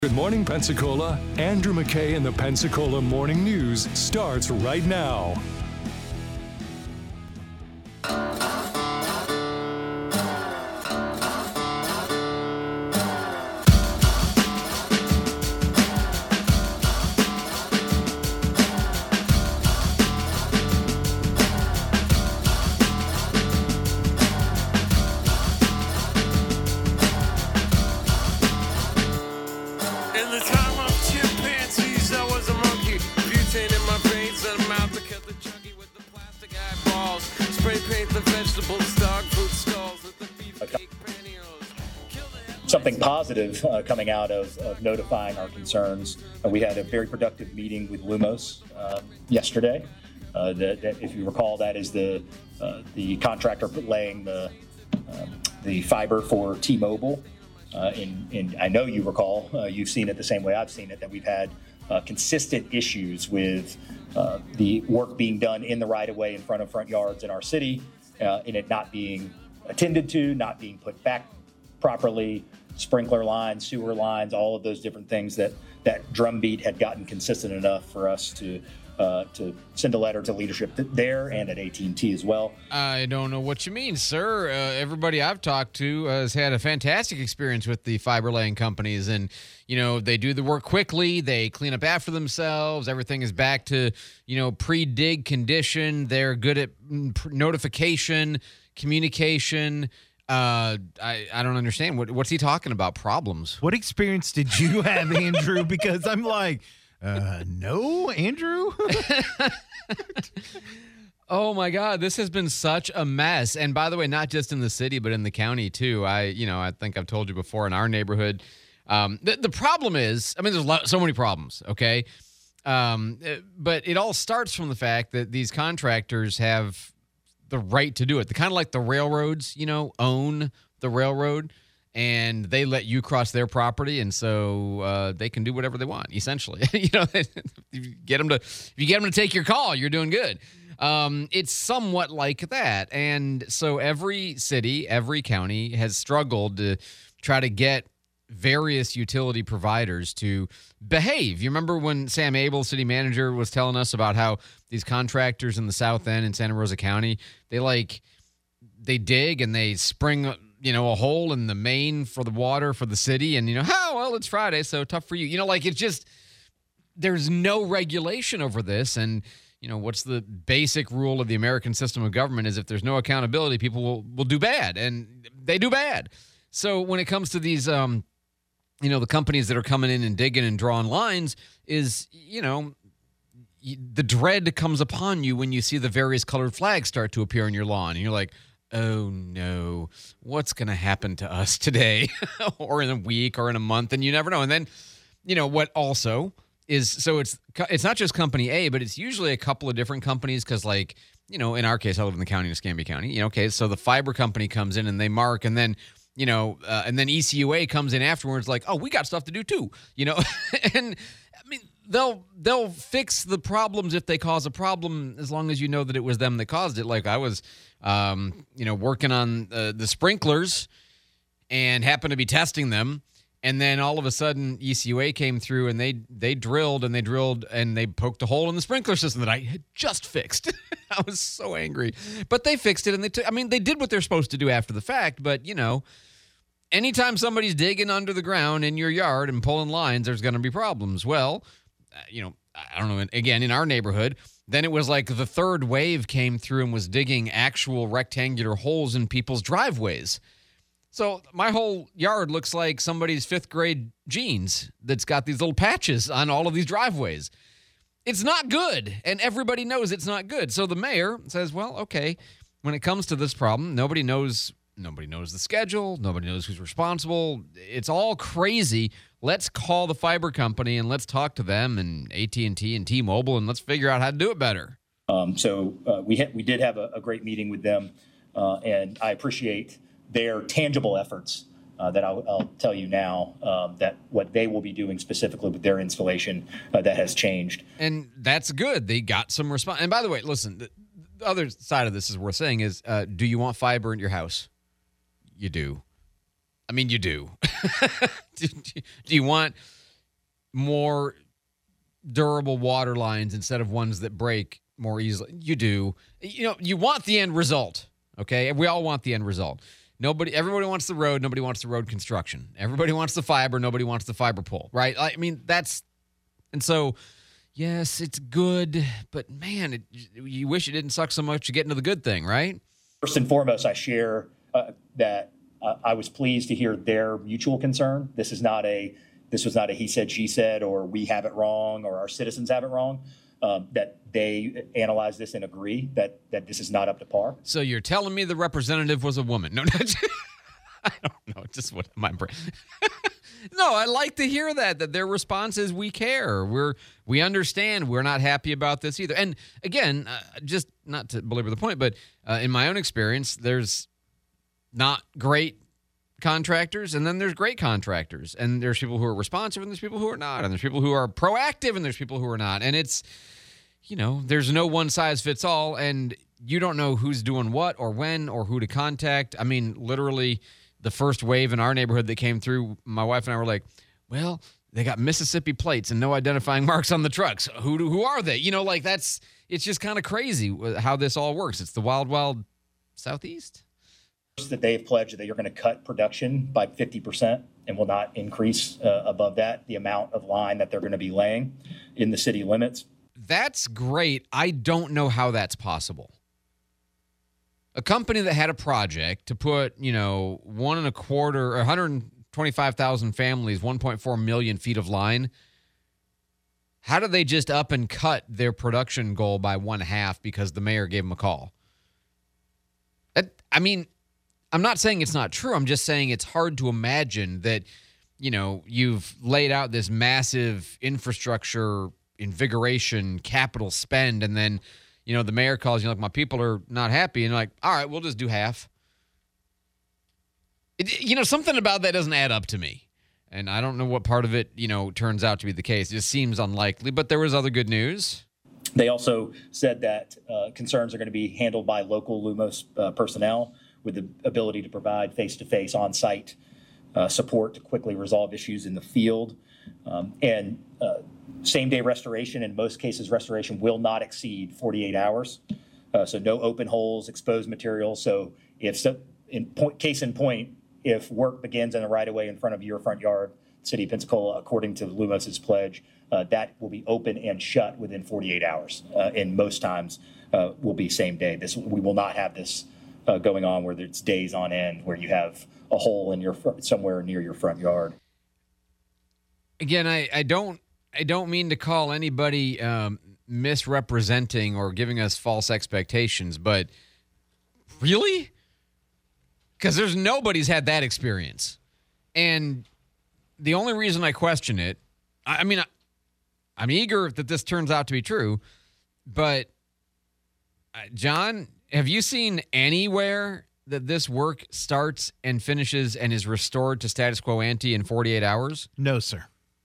Good morning, Pensacola. Andrew McKay and the Pensacola Morning News starts right now. Something positive coming out of notifying our concerns. We had a very productive meeting with Lumos yesterday. That, if you recall, that is the contractor laying the fiber for T-Mobile. And I know you recall, you've seen it the same way I've seen it, that we've had consistent issues with the work being done in the right-of-way in front of front yards in our city, and it not being attended to, not being put back properly, sprinkler lines, sewer lines, all of those different things that drumbeat had gotten consistent enough for us to send a letter to leadership there and at AT&T as well. I don't know what you mean, sir. Everybody I've talked to has had a fantastic experience with the fiber laying companies, and they do the work quickly. They clean up after themselves. Everything is back to pre-dig condition. They're good at notification, communication. I don't understand. What's he talking about? Problems? What experience did you have, Andrew? Because I'm like, no, Andrew? Oh, my God. This has been such a mess. And by the way, not just in the city, but in the county, too. I think I've told you before, in our neighborhood, the problem is, there's so many problems, okay? But it all starts from the fact that these contractors have the right to do it. They're kind of like the railroads, own the railroad, and they let you cross their property, and so they can do whatever they want, essentially. If you get them to take your call, you're doing good. It's somewhat like that, and so every city, every county has struggled to try to get various utility providers to behave. You remember when Sam Abel, city manager, was telling us about how these contractors in the South End in Santa Rosa County, they dig and they spring a hole in the main for the water for the city, and it's Friday, so tough for you. It's just, there's no regulation over this, and what's the basic rule of the American system of government is if there's no accountability, people will do bad, and they do bad. So when it comes to these the companies that are coming in and digging and drawing lines, is the dread comes upon you when you see the various colored flags start to appear on your lawn, and you're like, oh no, what's going to happen to us today or in a week or in a month? And you never know. And then, what also is, so it's not just company A, but it's usually a couple of different companies. Cause in our case, I live in the county of Escambia County, okay. So the fiber company comes in and they mark, and then, and then ECUA comes in afterwards like, oh, we got stuff to do too, and they'll fix the problems if they cause a problem, as long as you know that it was them that caused it. Like I was, working on the sprinklers and happened to be testing them. And then all of a sudden ECUA came through and they drilled and they poked a hole in the sprinkler system that I had just fixed. I was so angry, but they fixed it, and they did what they're supposed to do after the fact. But anytime somebody's digging under the ground in your yard and pulling lines, there's going to be problems. Well, I don't know, again, in our neighborhood, then it was like the third wave came through and was digging actual rectangular holes in people's driveways. So my whole yard looks like somebody's fifth grade jeans that's got these little patches on all of these driveways. It's not good, and everybody knows it's not good. So the mayor says, well, okay, when it comes to this problem, nobody knows the schedule. Nobody knows who's responsible. It's all crazy. Let's call the fiber company and let's talk to them and AT&T and T-Mobile, and let's figure out how to do it better. So we did have a great meeting with them, and I appreciate their tangible efforts that I'll tell you now that what they will be doing specifically with their installation that has changed. And that's good. They got some response. And by the way, listen, the other side of this is worth saying is, do you want fiber in your house? You do. I mean, you do. Do you want more durable water lines instead of ones that break more easily. You do. You want the end result, okay? We all want the end result. Everybody wants the road. Nobody wants the road construction. Everybody wants the fiber. Nobody wants the fiber pole, right? I mean, and so, yes, it's good, but man, you wish it didn't suck so much to get into the good thing, right? First and foremost, I share that I was pleased to hear their mutual concern. This was not a he said, she said, or we have it wrong, or our citizens have it wrong. That they analyze this and agree that this is not up to par. So you're telling me the representative was a woman? No, I don't know. Just what my brain. No, I like to hear that their response is we care. We understand. We're not happy about this either. And again, just not to belabor the point, but in my own experience, there's not great contractors, and then there's great contractors, and there's people who are responsive, and there's people who are not, and there's people who are proactive, and there's people who are not. And it's, there's no one size fits all, and you don't know who's doing what or when or who to contact. I mean, literally the first wave in our neighborhood that came through, my wife and I were like, well, they got Mississippi plates and no identifying marks on the trucks. Who are they? It's just kind of crazy how this all works. It's the wild, wild Southeast. That they have pledged that they are going to cut production by 50% and will not increase above that the amount of line that they're going to be laying in the city limits. That's great. I don't know how that's possible. A company that had a project to put, 125,000 families, 1.4 million feet of line. How do they just up and cut their production goal by 1/2 because the mayor gave them a call? I'm not saying it's not true. I'm just saying it's hard to imagine that, you've laid out this massive infrastructure, invigoration, capital spend, and then, the mayor calls you like, my people are not happy, and you're like, all right, we'll just do half. Something about that doesn't add up to me. And I don't know what part of it, turns out to be the case. It just seems unlikely, but there was other good news. They also said that concerns are going to be handled by local Lumos personnel with the ability to provide face-to-face on-site support to quickly resolve issues in the field. And same-day restoration, in most cases, restoration will not exceed 48 hours. So no open holes, exposed material. So case in point, if work begins in the right-of-way in front of your front yard, City of Pensacola, according to Lumos's pledge, that will be open and shut within 48 hours. And most times will be same day. We will not have this going on where it's days on end where you have a hole in somewhere near your front yard. Again, I don't mean to call anybody misrepresenting or giving us false expectations, but really? Because nobody's had that experience. And the only reason I question it, I'm eager that this turns out to be true, but John, have you seen anywhere that this work starts and finishes and is restored to status quo ante in 48 hours? No, sir.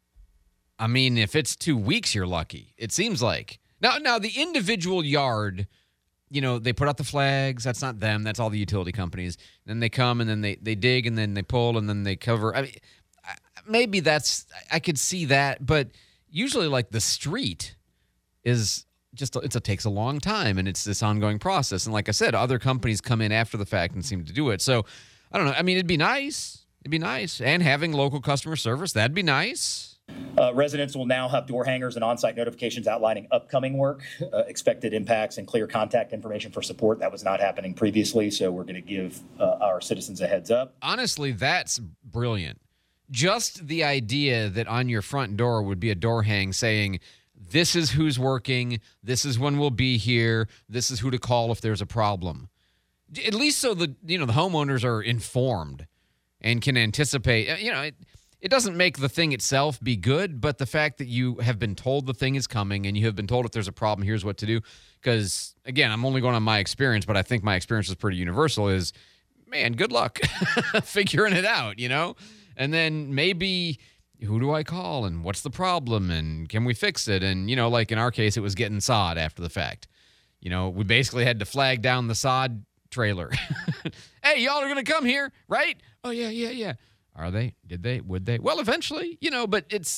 If it's 2 weeks, you're lucky. It seems like. Now the individual yard, they put out the flags. That's not them. That's all the utility companies. Then they come and then they dig and then they pull and then they cover. Maybe I could see that, but usually like the street is it takes a long time and it's this ongoing process. And like I said, other companies come in after the fact and seem to do it. So I don't know. It'd be nice. And having local customer service, that'd be nice. Residents will now have door hangers and on-site notifications outlining upcoming work, expected impacts, and clear contact information for support. That was not happening previously, so we're going to give our citizens a heads up. Honestly, that's brilliant. Just the idea that on your front door would be a door hang saying, this is who's working, this is when we'll be here, this is who to call if there's a problem. At least so the homeowners are informed and can anticipate. It doesn't make the thing itself be good, but the fact that you have been told the thing is coming and you have been told if there's a problem, here's what to do. Because, again, I'm only going on my experience, but I think my experience is pretty universal, is, man, good luck figuring it out, And then maybe, who do I call and what's the problem and can we fix it? And, like in our case, it was getting sod after the fact. We basically had to flag down the sod trailer. Hey, y'all are going to come here, right? Oh, yeah. Are they? Did they? Would they? Well, eventually, but it's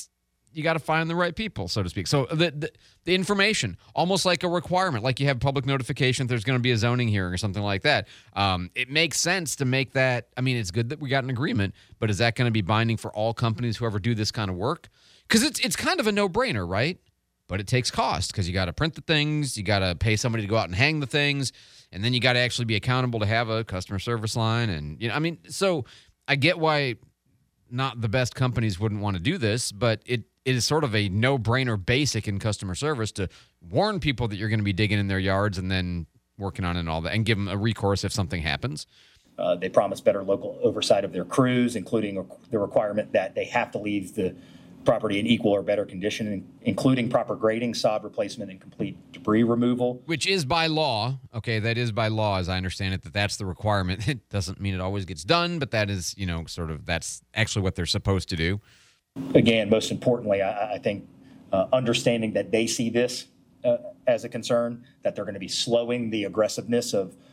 you got to find the right people, so to speak. So the information, almost like a requirement, like you have public notification if there's going to be a zoning hearing or something like that. It makes sense to make that. I mean, it's good that we got an agreement, but is that going to be binding for all companies who ever do this kind of work? Because it's kind of a no-brainer, right? But it takes cost because you got to print the things, you got to pay somebody to go out and hang the things, and then you got to actually be accountable to have a customer service line. And so I get why not the best companies wouldn't want to do this, but it is sort of a no-brainer basic in customer service to warn people that you're going to be digging in their yards and then working on it and all that, and give them a recourse if something happens. They promise better local oversight of their crews, including the requirement that they have to leave the property in equal or better condition, including proper grading, sod replacement, and complete debris removal. Which is by law. Okay, that is by law, as I understand it, that's the requirement. It doesn't mean it always gets done, but that is, that's actually what they're supposed to do. Again, most importantly, I think understanding that they see this as a concern, that they're going to be slowing the aggressiveness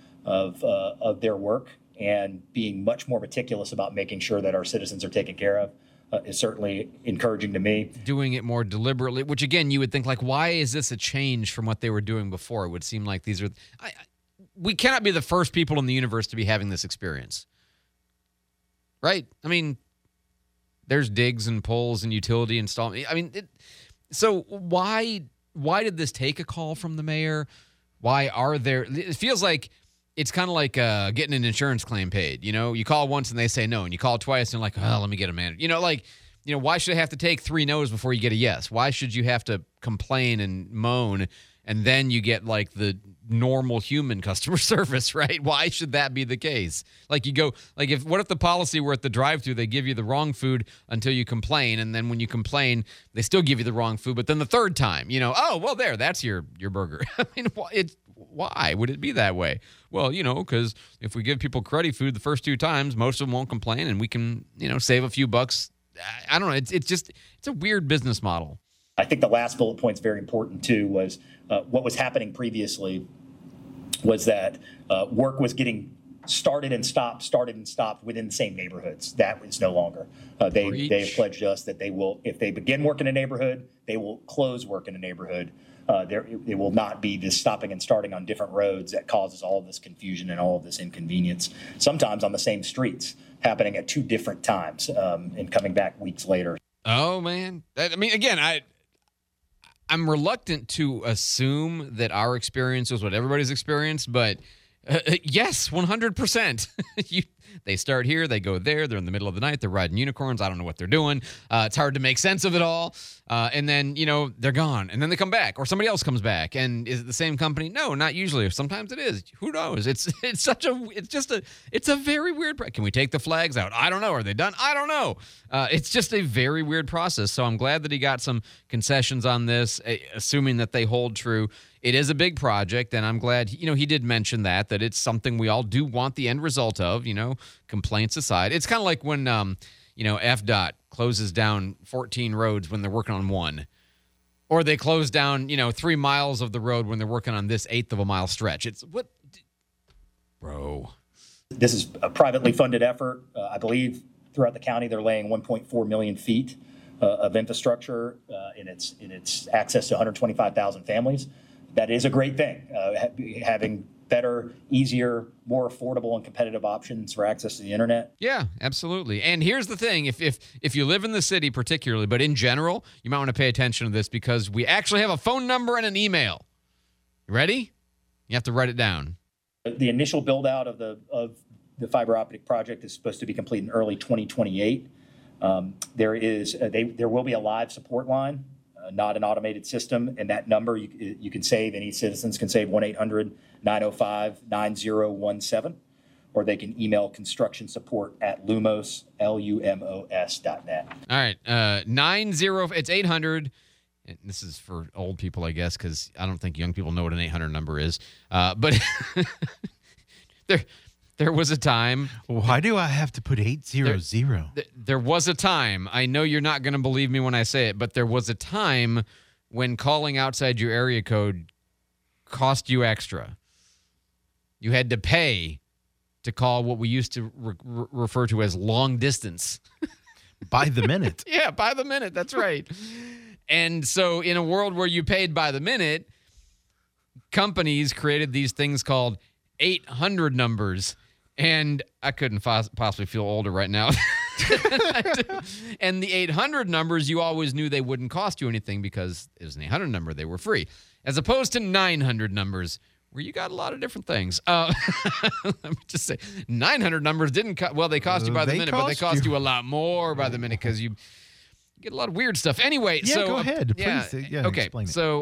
of their work and being much more meticulous about making sure that our citizens are taken care of. Is certainly encouraging to me. Doing it more deliberately, which again, you would think like, why is this a change from what they were doing before? It would seem like these are, we cannot be the first people in the universe to be having this experience. Right? I mean, there's digs and pulls and utility installment. I mean, so why did this take a call from the mayor? Why are there, it feels like, it's kind of like getting an insurance claim paid. You call once and they say no, and you call twice and like, oh, let me get a manager. Why should I have to take 3 no's before you get a yes? Why should you have to complain and moan and then you get like the normal human customer service, right? Why should that be the case? Like you go, like what if the policy were at the drive-thru, they give you the wrong food until you complain, and then when you complain, they still give you the wrong food, but then the third time, oh, well, that's your burger. I mean, why would it be that way? Well, because if we give people cruddy food the first 2 times, most of them won't complain, and we can, save a few bucks. I don't know. It's a weird business model. I think the last bullet point is very important too. Was what was happening previously was that work was getting started and stopped within the same neighborhoods. That is no longer. They have pledged us that they will, if they begin work in a neighborhood, they will close work in a neighborhood. It will not be this stopping and starting on different roads that causes all of this confusion and all of this inconvenience, sometimes on the same streets, happening at 2 different times and coming back weeks later. Oh, man. Again, I'm reluctant to assume that our experience was what everybody's experienced, but yes, 100%. They start here, they go there, they're in the middle of the night, they're riding unicorns, I don't know what they're doing. It's hard to make sense of it all. And then, they're gone, and then they come back, or somebody else comes back. And is it the same company? No, not usually. Sometimes it is. Who knows? It's a very weird. Can we take the flags out? I don't know. Are they done? I don't know. It's just a very weird process. So I'm glad that he got some concessions on this, assuming that they hold true. It is a big project, and I'm glad, he did mention that it's something we all do want the end result of, complaints aside. It's kind of like when, FDOT closes down 14 roads when they're working on 1. Or they close down, 3 miles of the road when they're working on this 1/8 of a mile stretch. It's what, bro. This is a privately funded effort. I believe throughout the county, they're laying 1.4 million feet of infrastructure in its access to 125,000 families. That is a great thing, having better, easier, more affordable and competitive options for access to the internet. Yeah, absolutely. And here's the thing, if you live in the city particularly, but in general, you might want to pay attention to this because we actually have a phone number and an email. You ready? You have to write it down. The initial build out of the fiber optic project is supposed to be complete in early 2028. There will be a live support line, not an automated system, and that number you can save, any citizens can save 1-800-905-9017, or they can email construction support at lumos, LUMOS.net. All right, it's 800. This is for old people, I guess, because I don't think young people know what an 800 number is. But there was a time. Why do I have to put 800? There was a time. I know you're not going to believe me when I say it, but there was a time when calling outside your area code cost you extra. You had to pay to call what we used to refer to as long distance. By the minute. Yeah, by the minute. That's right. And so in a world where you paid by the minute, companies created these things called 800 numbers. And I couldn't possibly feel older right now. And the 800 numbers, you always knew they wouldn't cost you anything because it was an 800 number. They were free. As opposed to 900 numbers, where you got a lot of different things. Let me just say, 900 numbers didn't they cost you by the minute, but they cost you a lot more by the minute because you get a lot of weird stuff. Anyway, so go ahead. Please, okay. Explain it. So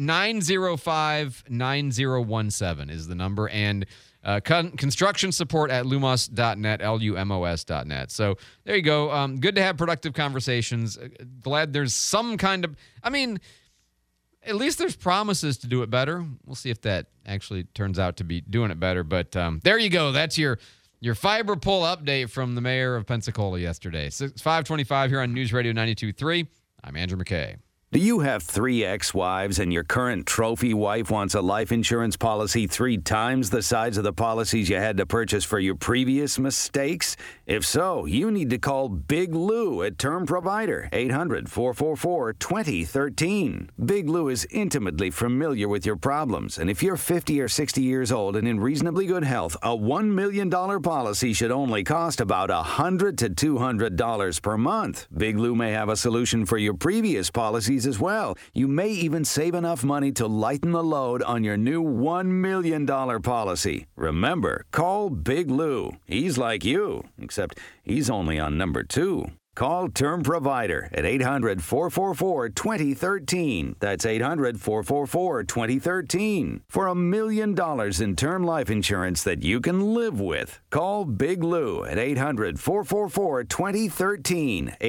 905-9017 is the number, and construction support at lumos.net, LUMOS.net. So there you go. Good to have productive conversations. Glad there's some kind of, at least there's promises to do it better. We'll see if that actually turns out to be doing it better. But there you go. That's your fiber pull update from the mayor of Pensacola yesterday. 5:25 here on News Radio 92.3. I'm Andrew McKay. Do you have 3 ex-wives and your current trophy wife wants a life insurance policy 3 times the size of the policies you had to purchase for your previous mistakes? If so, you need to call Big Lou at Term Provider, 800-444-2013. Big Lou is intimately familiar with your problems, and if you're 50 or 60 years old and in reasonably good health, a $1 million policy should only cost about $100 to $200 per month. Big Lou may have a solution for your previous policies as well. You may even save enough money to lighten the load on your new $1 million policy. Remember, call Big Lou. He's like you, except he's only on number 2. Call Term Provider at 800-444-2013. That's 800-444-2013. For $1 million in term life insurance that you can live with. Call Big Lou at 800-444-2013.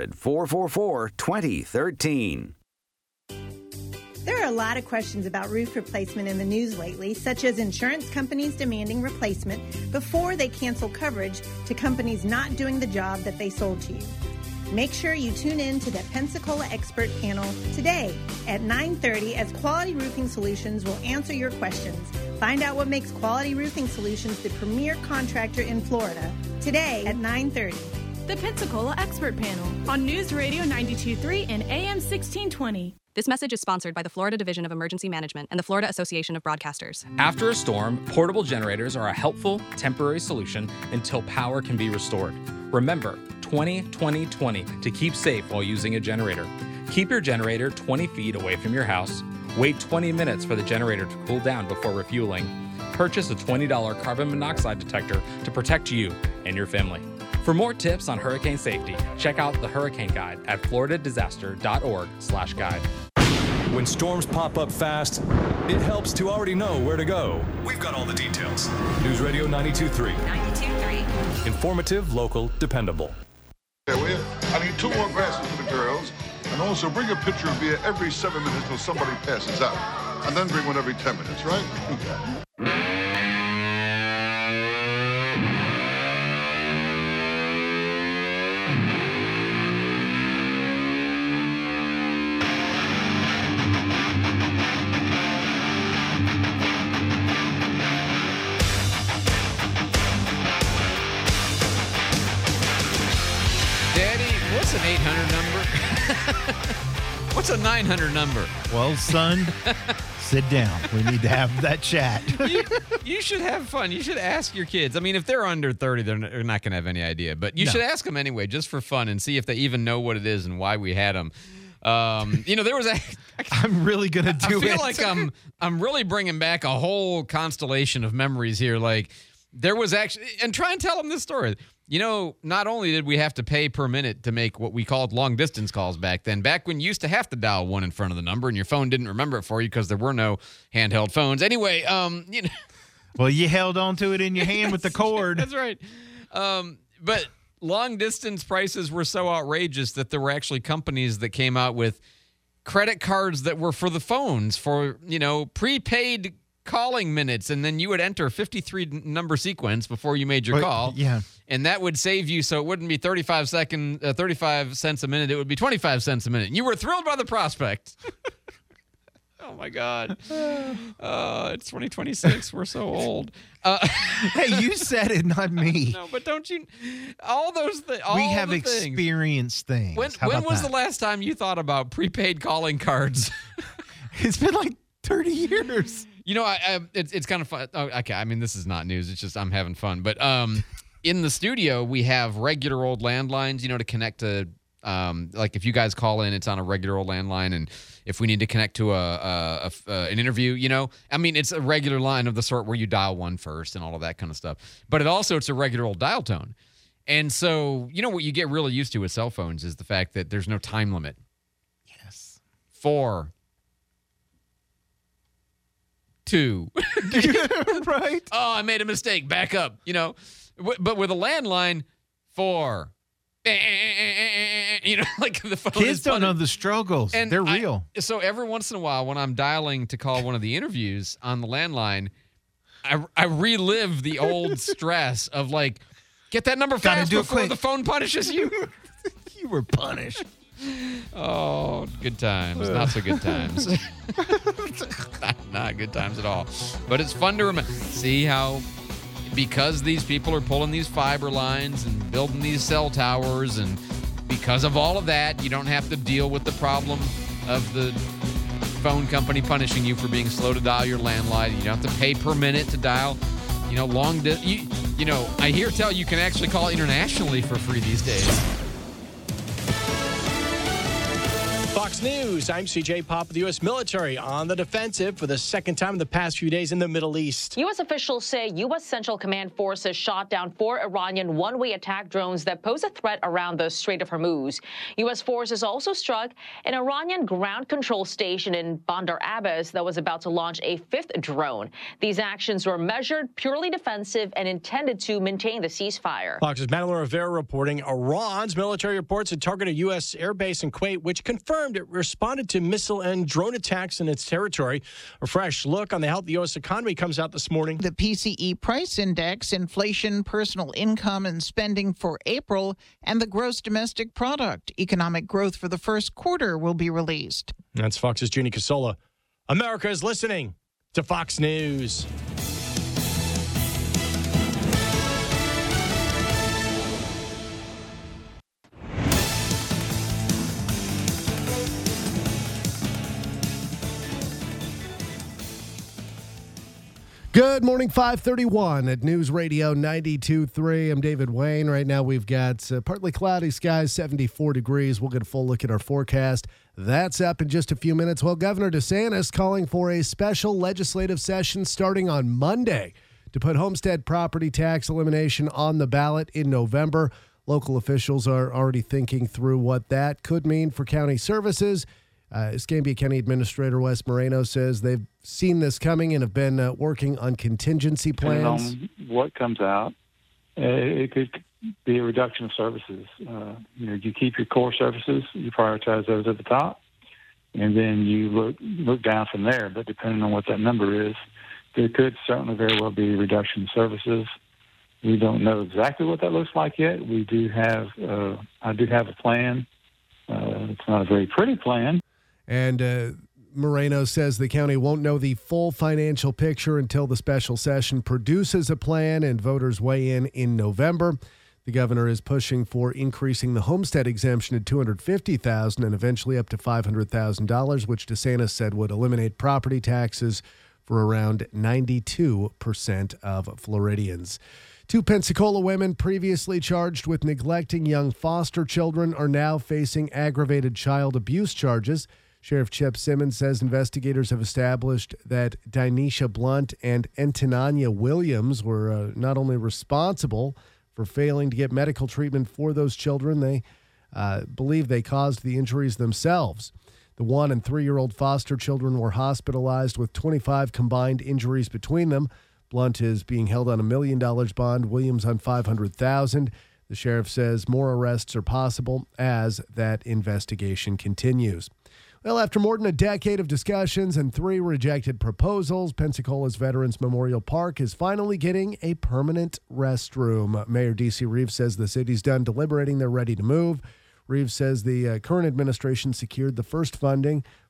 800-444-2013. There are a lot of questions about roof replacement in the news lately, such as insurance companies demanding replacement before they cancel coverage to companies not doing the job that they sold to you. Make sure you tune in to the Pensacola Expert Panel today at 9:30 as Quality Roofing Solutions will answer your questions. Find out what makes Quality Roofing Solutions the premier contractor in Florida today at 9:30. The Pensacola Expert Panel on News Radio 92.3 and AM 1620. This message is sponsored by the Florida Division of Emergency Management and the Florida Association of Broadcasters. After a storm, portable generators are a helpful, temporary solution until power can be restored. Remember, 20-20-20 to keep safe while using a generator. Keep your generator 20 feet away from your house. Wait 20 minutes for the generator to cool down before refueling. Purchase a $20 carbon monoxide detector to protect you and your family. For more tips on hurricane safety, check out the Hurricane Guide at floridadisaster.org/guide. When storms pop up fast, it helps to already know where to go. We've got all the details. News Radio 92.3. 92.3. Informative, local, dependable. I need 2 more glasses for the girls, and also bring a pitcher of beer every 7 minutes till somebody passes out. And then bring one every 10 minutes, right? What's an 800 number? What's a 900 number? Well, son, sit down. We need to have that chat. You should have fun. You should ask your kids. I mean, if they're under 30, they're not going to have any idea. But you should ask them anyway, just for fun, and see if they even know what it is and why we had them. There was I'm really going to do it. I feel like I'm really bringing back a whole constellation of memories here. Like, there was actually, and try and tell them this story. Not only did we have to pay per minute to make what we called long distance calls back then, back when you used to have to dial 1 in front of the number and your phone didn't remember it for you because there were no handheld phones. Anyway, Well, you held on to it in your hand with the cord. That's right. But long distance prices were so outrageous that there were actually companies that came out with credit cards that were for the phones for, prepaid calling minutes, and then you would enter a 53 number sequence before you made your call. Yeah. And that would save you, so it wouldn't be 35 cents a minute, it would be 25 cents a minute. And you were thrilled by the prospect. Oh, my God. It's 2026. We're so old. Hey, you said it, not me. No, but don't you? All those things. We have experienced things. When was the last time you thought about prepaid calling cards? It's been like 30 years. You know, it's kind of fun. Oh, okay, I mean, this is not news. It's just I'm having fun. But in the studio, we have regular old landlines, to connect to, like if you guys call in, it's on a regular old landline. And if we need to connect to an interview, I mean, it's a regular line of the sort where you dial one first and all of that kind of stuff. But it's a regular old dial tone. And so, what you get really used to with cell phones is the fact that there's no time limit. Yes. 4, 2. Right. Oh, I made a mistake. Back up. But with a landline, 4. Like the phone. Kids don't know the struggles. And they're real. So every once in a while, when I'm dialing to call one of the interviews on the landline, I relive the old stress of like, get that number fast before the phone punishes you. You were punished. Oh, good times. Not so good times. not good times at all. But it's fun to remember. See how, because these people are pulling these fiber lines and building these cell towers, and because of all of that, you don't have to deal with the problem of the phone company punishing you for being slow to dial your landline. You don't have to pay per minute to dial, long I hear tell you can actually call internationally for free these days. Fox News, I'm CJ Pop with the U.S. military on the defensive for the second time in the past few days in the Middle East. U.S. officials say U.S. Central Command forces shot down 4 Iranian one-way attack drones that pose a threat around the Strait of Hormuz. U.S. forces also struck an Iranian ground control station in Bandar Abbas that was about to launch a 5th drone. These actions were measured, purely defensive, and intended to maintain the ceasefire. Fox's Madeline Rivera reporting Iran's military reports had targeted a U.S. airbase in Kuwait, which confirmed it responded to missile and drone attacks in its territory. A fresh look on the health of the U.S. economy comes out this morning. The PCE price index, inflation, personal income, and spending for April, and the gross domestic product. Economic growth for the first quarter will be released. That's Fox's Jeannie Casola. America is listening to Fox News. Good morning, 531 at News Radio 92.3. I'm David Wayne. Right now we've got partly cloudy skies, 74 degrees. We'll get a full look at our forecast. That's up in just a few minutes. Well, Governor DeSantis calling for a special legislative session starting on Monday to put homestead property tax elimination on the ballot in November. Local officials are already thinking through what that could mean for county services. Escambia County Administrator Wes Moreno says they've seen this coming and have been working on contingency plans. Depending on what comes out, it could be a reduction of services. You keep your core services, you prioritize those at the top, and then you look down from there. But depending on what that number is, there could certainly very well be a reduction of services. We don't know exactly what that looks like yet. We do have, I do have a plan. It's not a very pretty plan. And Moreno says the county won't know the full financial picture until the special session produces a plan and voters weigh in November. The governor is pushing for increasing the homestead exemption to $250,000 and eventually up to $500,000, which DeSantis said would eliminate property taxes for around 92% of Floridians. 2 Pensacola women previously charged with neglecting young foster children are now facing aggravated child abuse charges. Sheriff Chip Simmons says investigators have established that Dinesha Blunt and Antonania Williams were not only responsible for failing to get medical treatment for those children, they believe they caused the injuries themselves. The 1- and 3-year-old foster children were hospitalized with 25 combined injuries between them. Blunt is being held on $1 million bond, Williams on $500,000. The sheriff says more arrests are possible as that investigation continues. Well, after more than a decade of discussions and 3 rejected proposals, Pensacola's Veterans Memorial Park is finally getting a permanent restroom. Mayor D.C. Reeves says the city's done deliberating. They're ready to move. Reeves says the current administration secured the first funding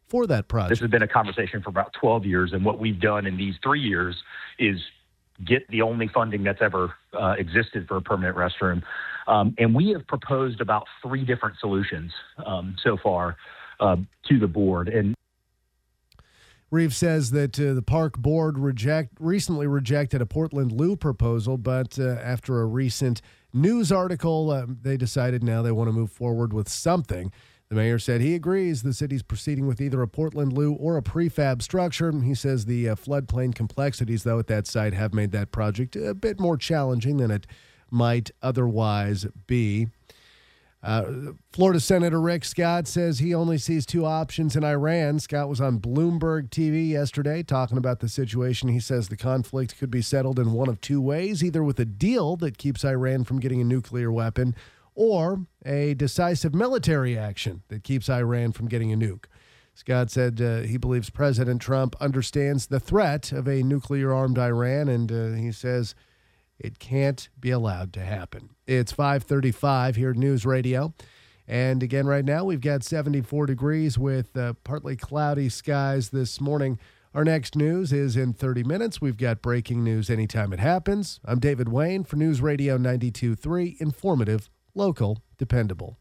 for that project. This has been a conversation for about 12 years, and what we've done in these 3 years is get the only funding that's ever existed for a permanent restroom. And we have proposed about 3 different solutions so far to the board. And Reeves says that the park board recently rejected a Portland Loo proposal, but after a recent news article, they decided now they want to move forward with something. The mayor said he agrees the city's proceeding with either a Portland Loo or a prefab structure. He says the floodplain complexities, though, at that site have made that project a bit more challenging than it might otherwise be. Florida Senator Rick Scott says he only sees 2 options in Iran. Scott was on Bloomberg TV yesterday talking about the situation. He says the conflict could be settled in one of 2 ways, either with a deal that keeps Iran from getting a nuclear weapon or a decisive military action that keeps Iran from getting a nuke. Scott said he believes President Trump understands the threat of a nuclear-armed Iran, and he says it can't be allowed to happen. It's 5:35 here at News Radio. And again, right now, we've got 74 degrees with partly cloudy skies this morning. Our next news is in 30 minutes. We've got breaking news anytime it happens. I'm David Wayne for News Radio 92.3, informative, local, dependable.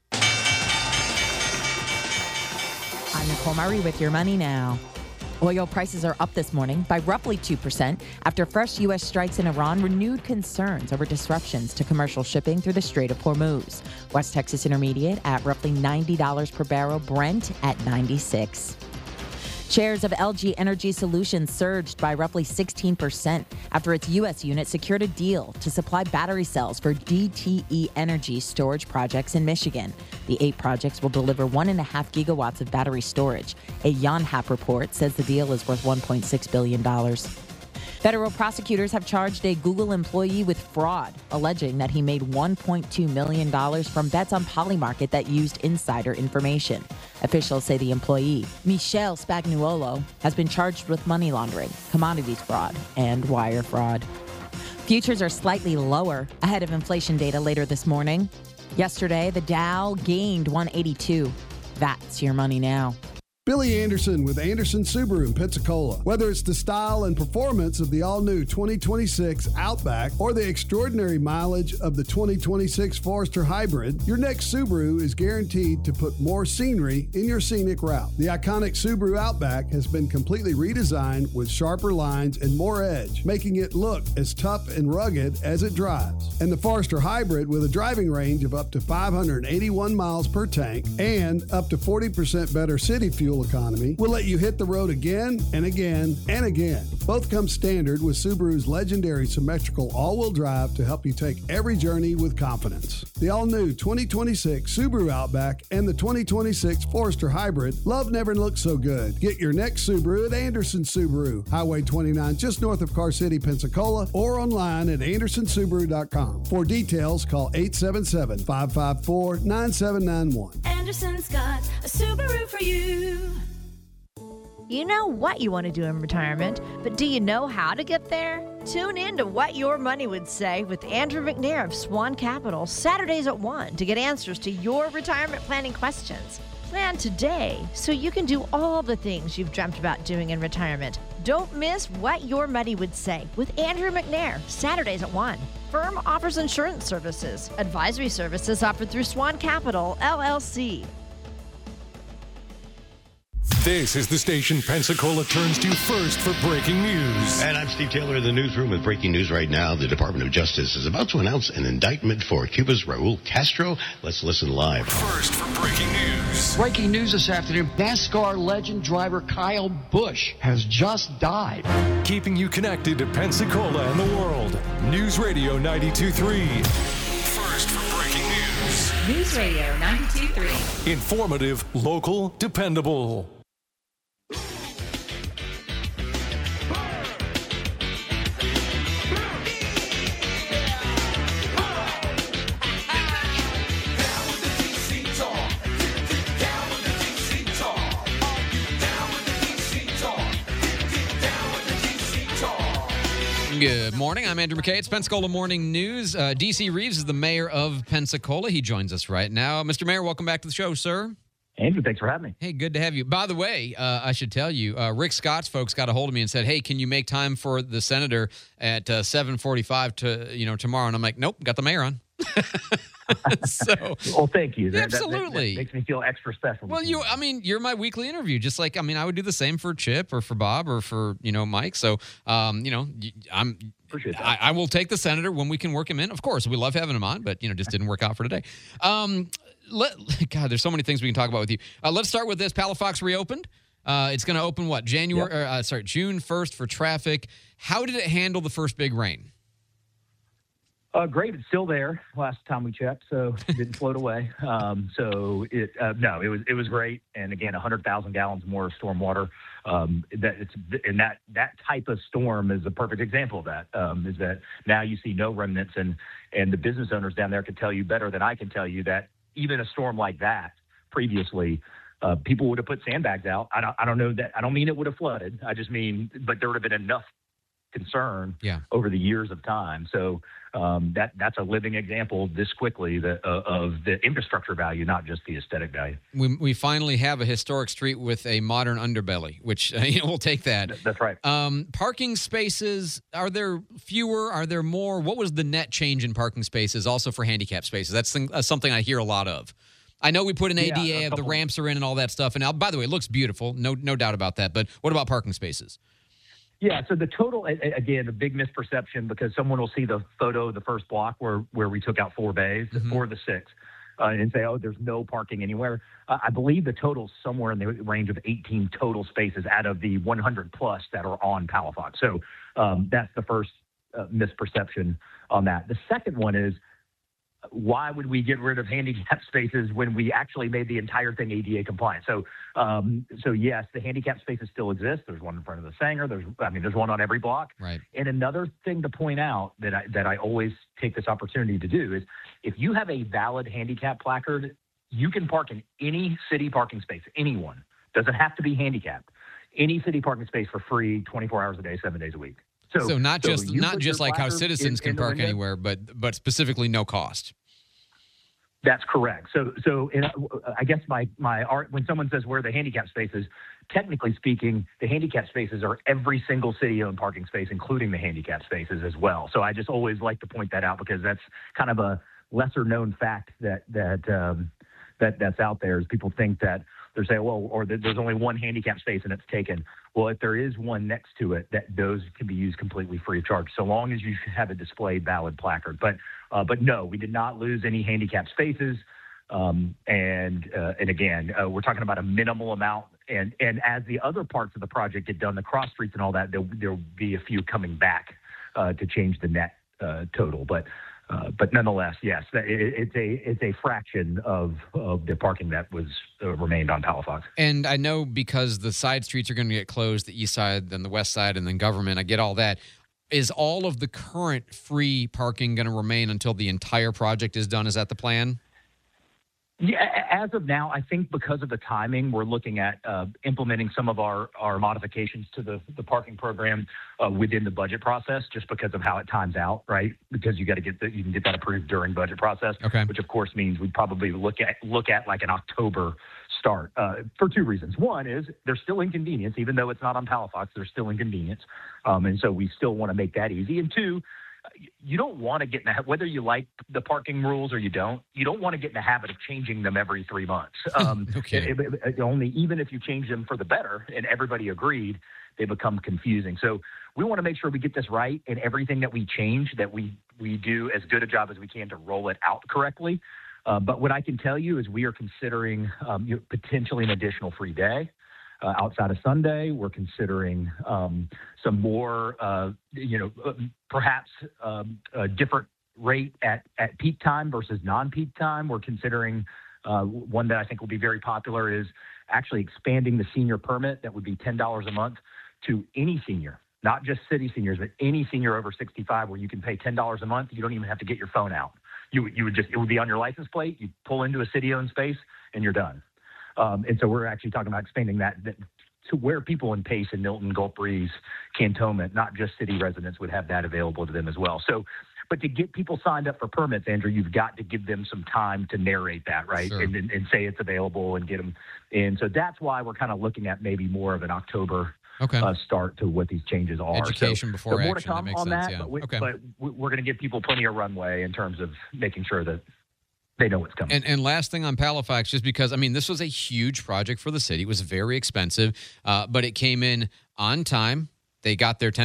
I'm Nicole Murray with your money now. Oil prices are up this morning by roughly 2% after fresh U.S. strikes in Iran renewed concerns over disruptions to commercial shipping through the Strait of Hormuz. West Texas Intermediate at roughly $90 per barrel, Brent at $96. Shares of LG Energy Solutions surged by roughly 16% after its U.S. unit secured a deal to supply battery cells for DTE Energy storage projects in Michigan. The 8 projects will deliver 1.5 gigawatts of battery storage. A Yonhap report says the deal is worth $1.6 billion. Federal prosecutors have charged a Google employee with fraud, alleging that he made $1.2 million from bets on Polymarket that used insider information. Officials say the employee, Michelle Spagnuolo, has been charged with money laundering, commodities fraud, and wire fraud. Futures are slightly lower ahead of inflation data later this morning. Yesterday, the Dow gained 182. That's your money now. Billy Anderson with Anderson Subaru in Pensacola. Whether it's the style and performance of the all-new 2026 Outback or the extraordinary mileage of the 2026 Forester Hybrid, your next Subaru is guaranteed to put more scenery in your scenic route. The iconic Subaru Outback has been completely redesigned with sharper lines and more edge, making it look as tough and rugged as it drives. And the Forester Hybrid, with a driving range of up to 581 miles per tank and up to 40% better city fuel economy, will let you hit the road again and again and again. Both come standard with Subaru's legendary symmetrical all-wheel drive to help you take every journey with confidence. The all-new 2026 Subaru Outback and the 2026 Forester Hybrid, love never looked so good. Get your next Subaru at Anderson Subaru, Highway 29 just north of Car City, Pensacola, or online at andersonsubaru.com. For details, call 877-554-9791. Anderson's got a Subaru for you. You know what you want to do in retirement, but do you know how to get there? Tune in to What Your Money Would Say with Andrew McNair of Swan Capital, Saturdays at 1 to get answers to your retirement planning questions. Plan today so you can do all the things you've dreamt about doing in retirement. Don't miss What Your Money Would Say with Andrew McNair, Saturdays at 1. Firm offers insurance services. Advisory services offered through Swan Capital, LLC. This is the station Pensacola turns to first for breaking news. And I'm Steve Taylor in the newsroom with breaking news right now. The Department of Justice is about to announce an indictment for Cuba's Raul Castro. Let's listen live. First for breaking news. Breaking news this afternoon. NASCAR legend driver Kyle Busch has just died. Keeping you connected to Pensacola and the world. News Radio 92.3. First for breaking news. News Radio 92.3. Informative, local, dependable. Good morning. I'm Andrew McKay. It's Pensacola Morning News. D.C. Reeves is the mayor of Pensacola. He joins us right now. Mr. Mayor, welcome back to the show, sir. Andrew, thanks for having me. Hey, good to have you. By the way, I should tell you, Rick Scott's folks got a hold of me and said, "Hey, can you make time for the senator at 7:45 tomorrow?" And I'm like, "Nope, got the mayor on." So, well, thank you. Absolutely, that makes me feel extra special. Well, you're my weekly interview. Just like, I would do the same for Chip or for Bob or for Mike. So, Appreciate that. I will take the senator when we can work him in. Of course, we love having him on, but just didn't work out for today. God, there's so many things we can talk about with you. Let's start with this. Palafox reopened. It's going to open June 1st for traffic. How did it handle the first big rain? Great. It's still there last time we checked, so it didn't float away. It was great. And again, 100,000 gallons more of storm water. That type of storm is a perfect example of that. Is that now you see no remnants, and the business owners down there can tell you better than I can tell you that even a storm like that previously, people would have put sandbags out. I don't know that. I don't mean it would have flooded. I just mean, but there would have been enough concern over the years of time. So that's a living example this quickly of the infrastructure value, not just the aesthetic value. We finally have a historic street with a modern underbelly, which we'll take that. That's right. Parking spaces, are there fewer? Are there more? What was the net change in parking spaces also for handicap spaces? That's something I hear a lot of. I know we put an ADA, the ramps are in and all that stuff. And by the way, it looks beautiful. No doubt about that. But what about parking spaces? Yeah, so the total, again, a big misperception because someone will see the photo of the first block where we took out 4 bays or the 6 and say, oh, there's no parking anywhere. I believe the total's somewhere in the range of 18 total spaces out of the 100 plus that are on Palafox. So that's the first misperception on that. The second one is, why would we get rid of handicap spaces when we actually made the entire thing ADA compliant? So yes, the handicap spaces still exist. There's one in front of the Sanger. There's one on every block. Right. And another thing to point out that I always take this opportunity to do is, if you have a valid handicap placard, you can park in any city parking space. Anyone, doesn't have to be handicapped. Any city parking space for free, 24 hours a day, 7 days a week. So not just like how citizens can park anywhere, but specifically no cost. That's correct. So I guess my art, when someone says where are the handicap spaces, technically speaking, the handicap spaces are every single city-owned parking space, including the handicap spaces as well. So I just always like to point that out because that's kind of a lesser-known fact that's out there. Is people think that they're saying, well, or there's only one handicap space and it's taken. Well, if there is one next to it, those can be used completely free of charge, so long as you have a displayed valid placard. But no, we did not lose any handicap spaces. And again, we're talking about a minimal amount. And as the other parts of the project get done, the cross streets and all that, there'll be a few coming back to change the net total. But nonetheless, yes, it's a fraction of the parking that was remained on Palafox. And I know because the side streets are going to get closed, the east side, then the west side, and then government. I get all that. Is all of the current free parking going to remain until the entire project is done? Is that the plan? Yeah, as of now, I think because of the timing, we're looking at implementing some of our modifications to the parking program within the budget process, just because of how it times out, right? Because you can get that approved during budget process, which of course means we'd probably look at like an October start for 2 reasons. One is there's still inconvenience, even though it's not on Palafox, there's still inconvenience, and so we still want to make that easy. And 2, you don't want to get in whether you the parking rules or you don't want to get in the habit of changing them every 3 months. Only even if you change them for the better and everybody agreed, they become confusing. So we want to make sure we get this right, and everything that we change, that we do as good a job as we can to roll it out correctly. But what I can tell you is we are considering potentially an additional free day. Outside of Sunday, we're considering some more, perhaps a different rate at peak time versus non-peak time. We're considering one that I think will be very popular is actually expanding the senior permit that would be $10 a month to any senior, not just city seniors, but any senior over 65, where you can pay $10 a month. You don't even have to get your phone out. It would be on your license plate. You pull into a city-owned space and you're done. And so we're actually talking about expanding that to where people in Payson, Milton, Gulf Breeze, Cantonment, not just city residents, would have that available to them as well. So But to get people signed up for permits, Andrew, you've got to give them some time to narrate that, right? Sure. And say it's available and get them in. So that's why we're kind of looking at maybe more of an October start to what these changes are. Education before more to action. That come makes on sense. that, Yeah. but we're going to give people plenty of runway in terms of making sure that they know what's coming. And last thing on Halifax, just because, I mean, this was a huge project for the city. It was very expensive, but it came in on time. They got their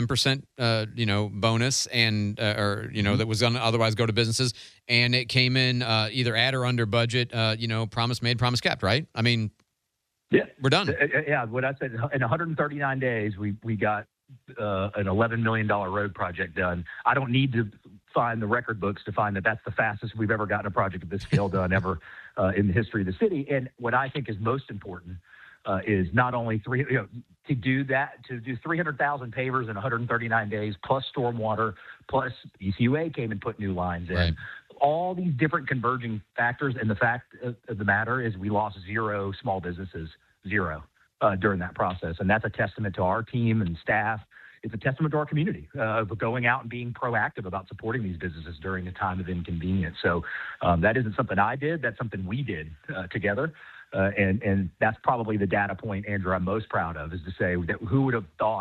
10%, bonus and, that was going to otherwise go to businesses. And it came in either at or under budget, promise made, promise kept, right? I mean, yeah, we're done. Yeah, what I said, in 139 days, we got an $11 million road project done. I don't need to find the record books to find that that's the fastest we've ever gotten a project of this scale done ever in the history of the city. And what I think is most important is not only to do 300,000 pavers in 139 days, plus stormwater, plus ECUA came and put new lines in. Right. All these different converging factors, and the fact of the matter is we lost 0 small businesses, 0 during that process. And that's a testament to our team and staff. It's a testament to our community of going out and being proactive about supporting these businesses during a time of inconvenience. So that isn't something I did. That's something we did together. And that's probably the data point, Andrew, I'm most proud of, is to say that who would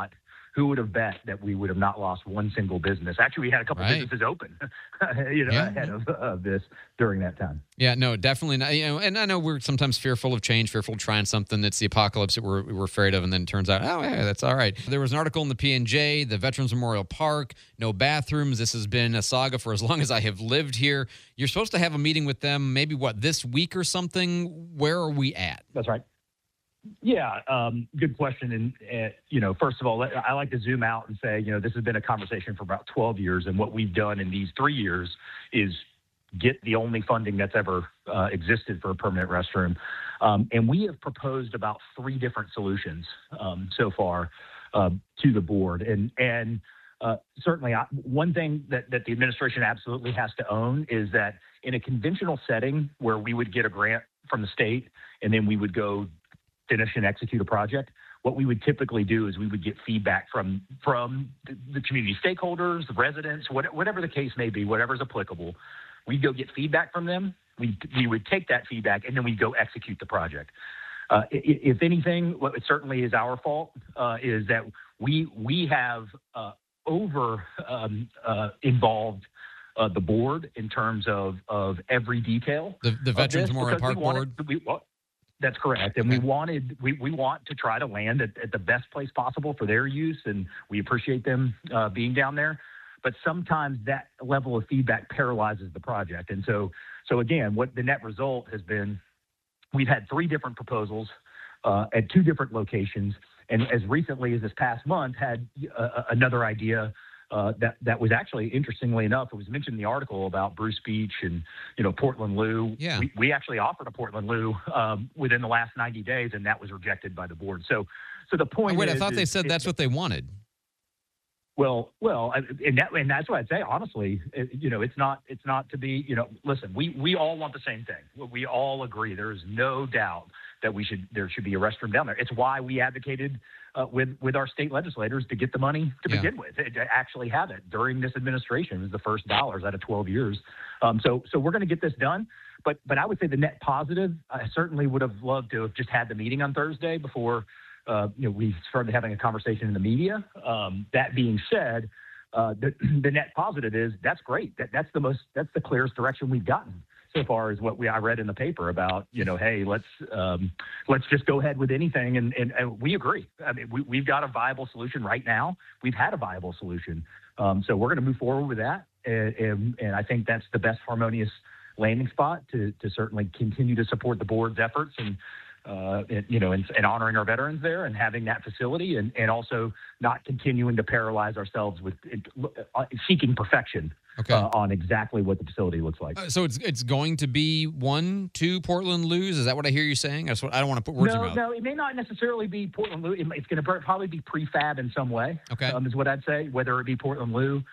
have bet that we would have not lost one single business? Actually, we had a couple businesses open, ahead of this during that time. Yeah, no, definitely not. And I know we're sometimes fearful of change, fearful of trying something that's the apocalypse that we're afraid of, and then it turns out, oh, yeah, that's all right. There was an article in the P&J, the Veterans Memorial Park, no bathrooms. This has been a saga for as long as I have lived here. You're supposed to have a meeting with them, maybe this week or something. Where are we at? That's right. Yeah, good question. And, first of all, I like to zoom out and say, this has been a conversation for about 12 years. And what we've done in these 3 years is get the only funding that's ever existed for a permanent restroom. And we have proposed about 3 different solutions so far to the board. And certainly one thing that the administration absolutely has to own is that in a conventional setting where we would get a grant from the state and then we would go finish and execute a project, what we would typically do is we would get feedback from the community stakeholders, the residents, whatever the case may be, whatever's applicable. We'd go get feedback from them. We would take that feedback, and then we'd go execute the project. If anything, what it certainly is our fault is that we have involved the board in terms of every detail. The Veterans Memorial Park Board? That's correct. And we want to try to land at the best place possible for their use, and we appreciate them being down there. But sometimes that level of feedback paralyzes the project. And so again, what the net result has been, we've had 3 different proposals at 2 different locations. And as recently as this past month, had another idea that was actually, interestingly enough, it was mentioned in the article about Bruce Beach and, Portland Loo. Yeah. We actually offered a Portland Loo within the last 90 days, and that was rejected by the board. So the point is... I thought they said that's what they wanted. Well, and that's what I'd say. Honestly, it's not to be. Listen, we all want the same thing. We all agree. There is no doubt that there should be a restroom down there. It's why we advocated with our state legislators to get the money to begin with, to actually have it during this administration. It was the first dollars out of 12 years. So we're going to get this done. But I would say the net positive, I certainly would have loved to have just had the meeting on Thursday before. We started having a conversation in the media. That being said, the net positive is that's great. That's the clearest direction we've gotten so far is what I read in the paper about, hey, let's just go ahead with anything. And we agree. I mean, we've got a viable solution right now. We've had a viable solution. So we're going to move forward with that. And I think that's the best harmonious landing spot to certainly continue to support the board's efforts and honoring our veterans there and having that facility and also not continuing to paralyze ourselves with seeking perfection on exactly what the facility looks like. So it's going to be 1, 2 Portland Loos? Is that what I hear you saying? I don't want to put words in your mouth. No, it may not necessarily be Portland Loo. It's going to probably be prefab in some way. Okay, is what I'd say. Whether it be Portland Loo.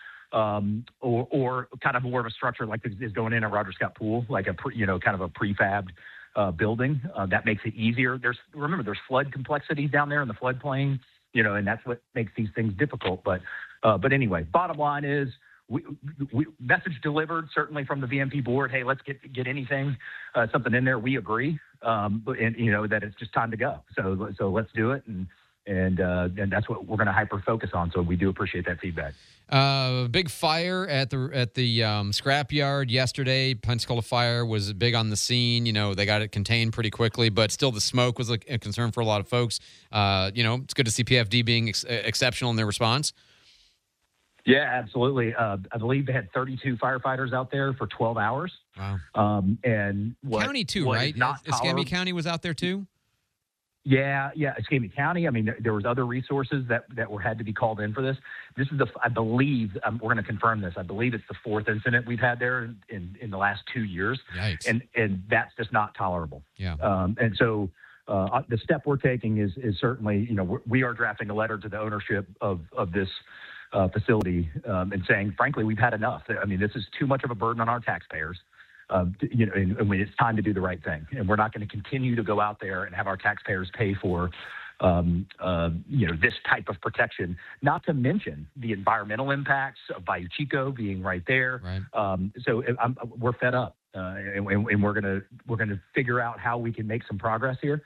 Or kind of more of a structure like is going in at Roger Scott Pool, like kind of a prefabbed building. That makes it easier. There's flood complexities down there in the floodplain, and that's what makes these things difficult. But anyway, bottom line is message delivered certainly from the VMP board. Hey, let's get anything, something in there. We agree, that it's just time to go. So let's do it, and that's what we're going to hyper focus on. So we do appreciate that feedback. Big fire at the scrap yard yesterday. Pensacola Fire was big on the scene. They got it contained pretty quickly, but still the smoke was a concern for a lot of folks. It's good to see PFD being exceptional in their response. Yeah, absolutely. I believe they had 32 firefighters out there for 12 hours. Wow. And county too, right? Escambia County was out there too. Yeah, Escambia County. I mean, there was other resources that had to be called in for this. This is I believe, we're going to confirm this. I believe it's the fourth incident we've had there in the last 2 years. Yikes. And that's just not tolerable. Yeah. And so the step we're taking is certainly, we are drafting a letter to the ownership of this facility and saying, frankly, we've had enough. I mean, this is too much of a burden on our taxpayers. And when it's time to do the right thing, and we're not going to continue to go out there and have our taxpayers pay for, this type of protection. Not to mention the environmental impacts of Bayou Chico being right there. Right. So we're fed up, and we're going to figure out how we can make some progress here.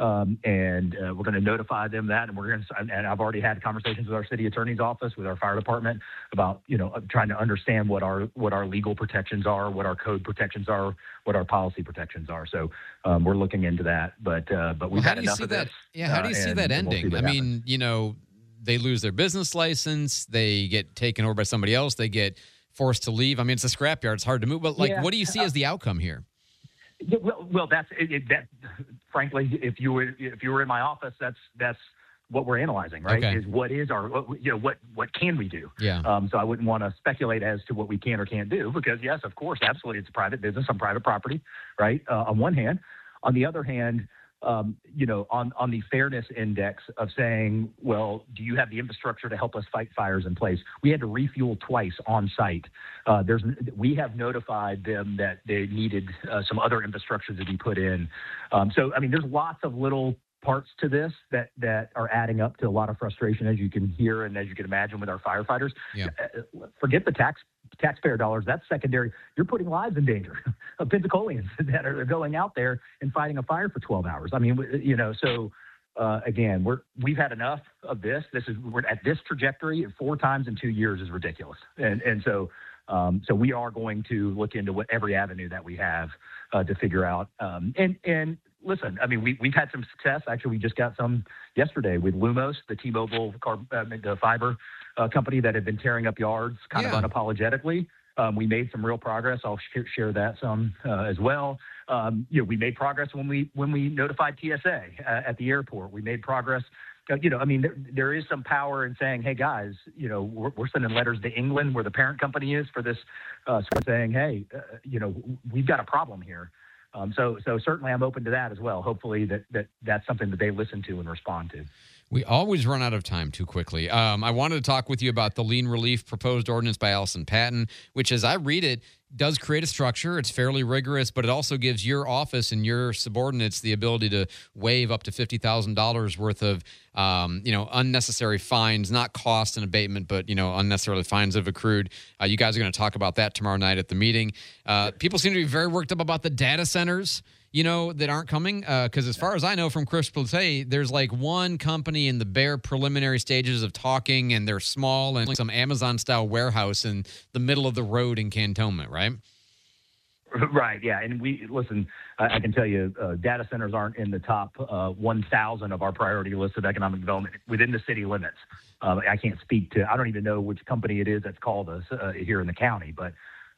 And we're going to notify them that, and I've already had conversations with our city attorney's office, with our fire department about, trying to understand what our legal protections are, what our code protections are, what our policy protections are. So we're looking into that, but we've had enough of this. Yeah, how do you see that ending? I mean, they lose their business license, they get taken over by somebody else, they get forced to leave. I mean, it's a scrapyard; it's hard to move. But what do you see as the outcome here? Yeah, well, that's that. Frankly, if you were in my office, that's what we're analyzing, right? Okay. Is what is our what can we do? Yeah. So I wouldn't want to speculate as to what we can or can't do, because yes, of course, absolutely, it's a private business on private property, right? On one hand, on the other hand, on the fairness index of saying, well, do you have the infrastructure to help us fight fires in place? We had to refuel twice on site. We have notified them that they needed some other infrastructure to be put in. So, I mean, there's lots of little parts to this that are adding up to a lot of frustration, as you can hear and as you can imagine with our firefighters. Yeah. Forget the taxpayer dollars. That's secondary. You're putting lives in danger of Pensacolians that are going out there and fighting a fire for 12 hours. I mean, so again, we've had enough of this. We're at this trajectory 4 times in 2 years is ridiculous. And so we are going to look into every avenue that we have to figure out. And listen, I mean, we've had some success. Actually, we just got some yesterday with Lumos, the T-Mobile the fiber company that had been tearing up yards kind of unapologetically. We made some real progress. I'll share that some as well. We made progress when we notified TSA at the airport. We made progress. I mean, there is some power in saying, hey, guys, we're sending letters to England, where the parent company is, for this, saying, hey, we've got a problem here. So certainly I'm open to that as well. Hopefully that's something that they listen to and respond to. We always run out of time too quickly. I wanted to talk with you about the lien relief proposed ordinance by Allison Patton, which, as I read it, does create a structure. It's fairly rigorous, but it also gives your office and your subordinates the ability to waive up to $50,000 worth of, unnecessary fines, not cost and abatement, but, unnecessarily fines have accrued. You guys are going to talk about that tomorrow night at the meeting. People seem to be very worked up about the data centers, that aren't coming. Because as far as I know from Chris Plate, there's like one company in the bare preliminary stages of talking, and they're small and like some Amazon-style warehouse in the middle of the road in Cantonment, right? Right, yeah. And I can tell you, data centers aren't in the top 1,000 of our priority list of economic development within the city limits. I can't speak to, I don't even know which company it is that's called us here in the county, but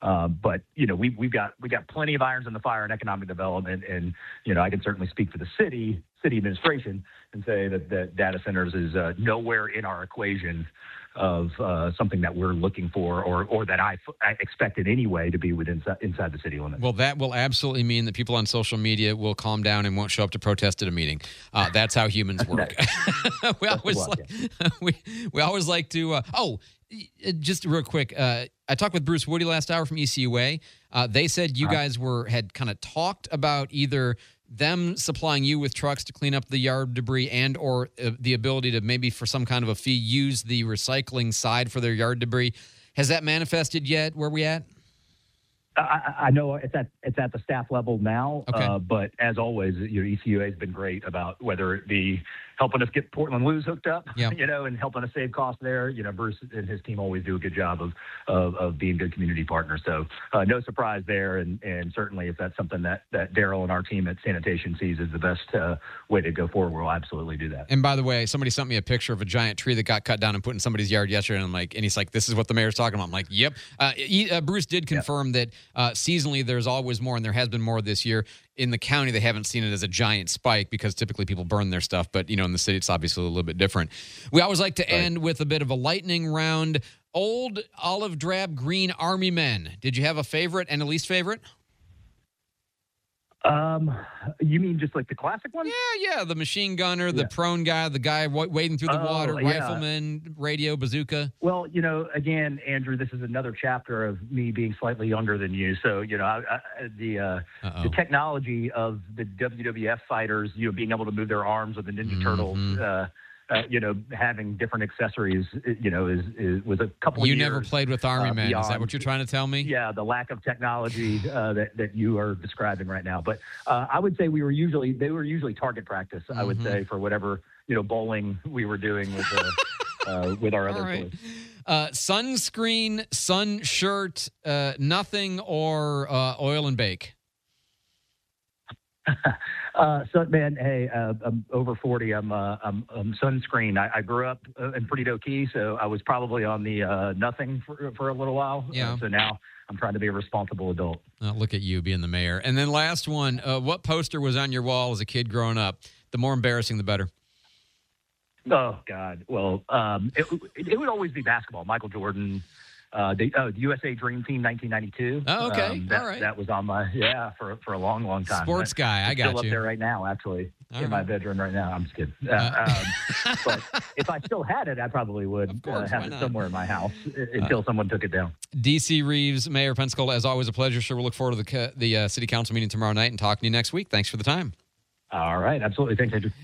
we've got plenty of irons in the fire in economic development, and I can certainly speak for the city administration and say that data centers is nowhere in our equation of something that we're looking for, or that I expected anyway to be inside the city limits. Well, that will absolutely mean that people on social media will calm down and won't show up to protest at a meeting. That's how humans work. we always like to. Just real quick, I talked with Bruce Woody last hour from ECUA. They said you guys had kind of talked about either them supplying you with trucks to clean up the yard debris and or the ability to maybe for some kind of a fee use the recycling side for their yard debris. Has that manifested yet? Where we at? I know it's at the staff level now, Okay. But as always, ECUA has been great about whether it be helping us get Portland Lose hooked up, and helping us save costs there. Bruce and his team always do a good job of being good community partners. So no surprise there, and certainly if that's something that Daryl and our team at Sanitation sees as the best way to go forward, we'll absolutely do that. And by the way, somebody sent me a picture of a giant tree that got cut down and put in somebody's yard yesterday, and he's like, "This is what the mayor's talking about." I'm like, "Yep." Bruce did confirm that seasonally there's always more, and there has been more this year. In the county, they haven't seen it as a giant spike because typically people burn their stuff. But, in the city, it's obviously a little bit different. We always like to end with a bit of a lightning round. Old olive drab green Army men. Did you have a favorite and a least favorite? You mean just like the classic one? Yeah. The machine gunner, the prone guy, the guy wading through the water, rifleman, radio, bazooka. Well, again, Andrew, this is another chapter of me being slightly younger than you. So, the technology of the WWF fighters, being able to move their arms with the Ninja Turtles, having different accessories, was a couple of years. You never played with Army men. Beyond, is that what you're trying to tell me? Yeah, the lack of technology that you are describing right now. But I would say they were usually target practice, I would say, for whatever, bowling we were doing with our other boys. Sunscreen, sun shirt, nothing, or oil and bake? Man, hey, I'm over 40. I'm sunscreen. I grew up in Perdido Key, so I was probably on the nothing for a little while. Yeah. So now I'm trying to be a responsible adult. Look at you being the mayor. And then last one, what poster was on your wall as a kid growing up? The more embarrassing, the better. Oh, God. Well, it would always be basketball. Michael Jordan, the USA Dream Team 1992. Oh, okay. All right. That was on my, for a long, long time. Sports guy. I got still you. up there right now, actually. All my right. bedroom right now. I'm just kidding. But if I still had it, I probably would have it somewhere in my house until someone took it down. DC Reeves, Mayor Pensacola, as always, a pleasure. Sure, we'll look forward to the city council meeting tomorrow night and talking to you next week. Thanks for the time. All right. Absolutely. Thanks, Andrew.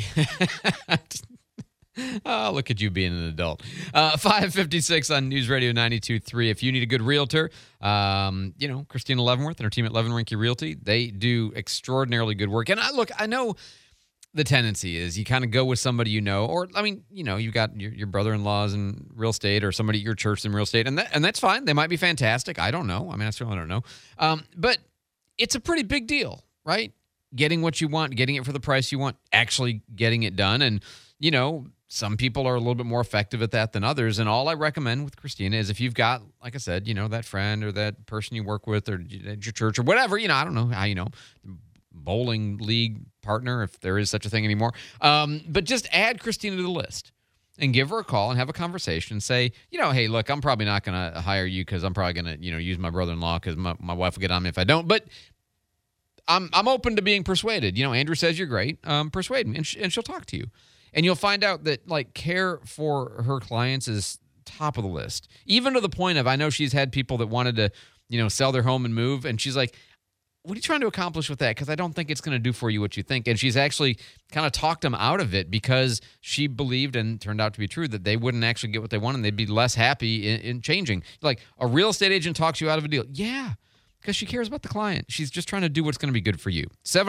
Oh, look at you being an adult. 5:56 on News Radio 92.3. If you need a good realtor, Christina Leavenworth and her team at Leavenworth Realty, they do extraordinarily good work. And I know the tendency is you kind of go with somebody or you got your brother-in-laws in real estate or somebody at your church in real estate, and that's fine. They might be fantastic. I don't know. I certainly don't know. But it's a pretty big deal, right? Getting what you want, getting it for the price you want, actually getting it done. And, some people are a little bit more effective at that than others. And all I recommend with Christina is if you've got, like I said, that friend or that person you work with or at your church or whatever, I don't know how, bowling league partner, if there is such a thing anymore. But just add Christina to the list and give her a call and have a conversation and say, hey, look, I'm probably not going to hire you because I'm probably going to, use my brother-in-law because my wife will get on me if I don't. But I'm open to being persuaded. Andrew says you're great. Persuade me, and she'll talk to you. And you'll find out that, care for her clients is top of the list. Even to the point of, I know she's had people that wanted to, sell their home and move. And she's like, what are you trying to accomplish with that? Because I don't think it's going to do for you what you think. And she's actually kind of talked them out of it because she believed, and turned out to be true, that they wouldn't actually get what they wanted and they'd be less happy in changing. Like, a real estate agent talks you out of a deal. Yeah. Because she cares about the client. She's just trying to do what's going to be good for you.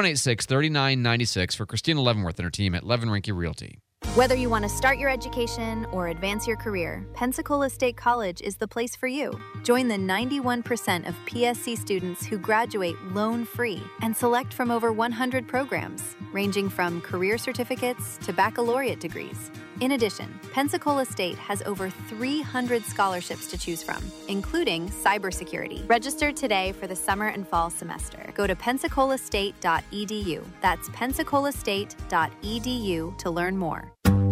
786-3996 for Christina Leavenworth and her team at Leavenworth Realty. Whether you want to start your education or advance your career, Pensacola State College is the place for you. Join the 91% of PSC students who graduate loan-free and select from over 100 programs, ranging from career certificates to baccalaureate degrees. In addition, Pensacola State has over 300 scholarships to choose from, including cybersecurity. Register today for the summer and fall semester. Go to pensacolaState.edu. That's pensacolaState.edu to learn more.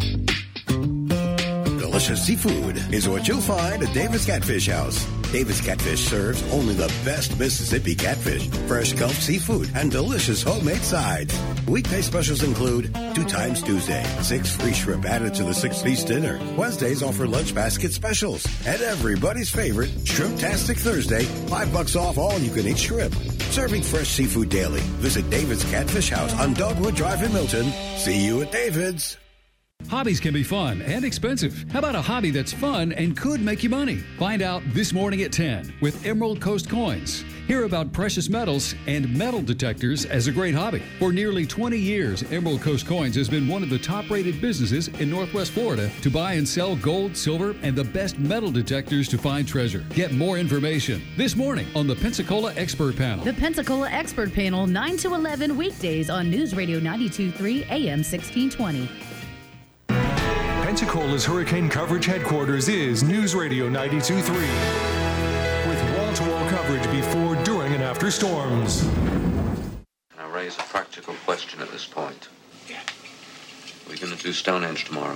Delicious seafood is what you'll find at David's Catfish House. David's Catfish serves only the best Mississippi catfish, fresh Gulf seafood, and delicious homemade sides. Weekday specials include 2 times Tuesday, 6 free shrimp added to the 6-piece dinner. Wednesdays offer lunch basket specials. And everybody's favorite, Shrimptastic Thursday, $5 off all you-can-eat shrimp. Serving fresh seafood daily. Visit David's Catfish House on Dogwood Drive in Milton. See you at David's. Hobbies can be fun and expensive. How about a hobby that's fun and could make you money? Find out this morning at 10 with Emerald Coast Coins. Hear about precious metals and metal detectors as a great hobby. For nearly 20 years, Emerald Coast Coins has been one of the top-rated businesses in Northwest Florida to buy and sell gold, silver, and the best metal detectors to find treasure. Get more information this morning on the Pensacola Expert Panel. The Pensacola Expert Panel, 9 to 11 weekdays on News Radio 92.3 AM 1620. Pensacola's hurricane coverage headquarters is News Radio 92.3. With wall-to-wall coverage before, during, and after storms. I raise a practical question at this point. We're going to do Stonehenge tomorrow.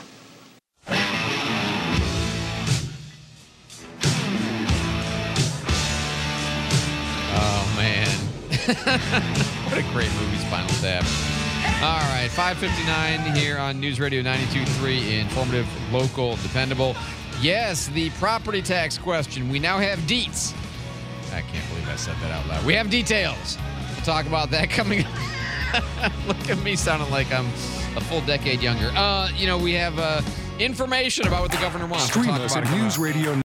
Oh, man. What a great movie, Spinal Tap. All right, 5:59 here on News Radio 92.3, informative, local, dependable. Yes, the property tax question. We now have deets. I can't believe I said that out loud. We have details. We'll talk about that coming up. Look at me sounding like I'm a full decade younger. We have information about what the governor wants. Stream us at News Radio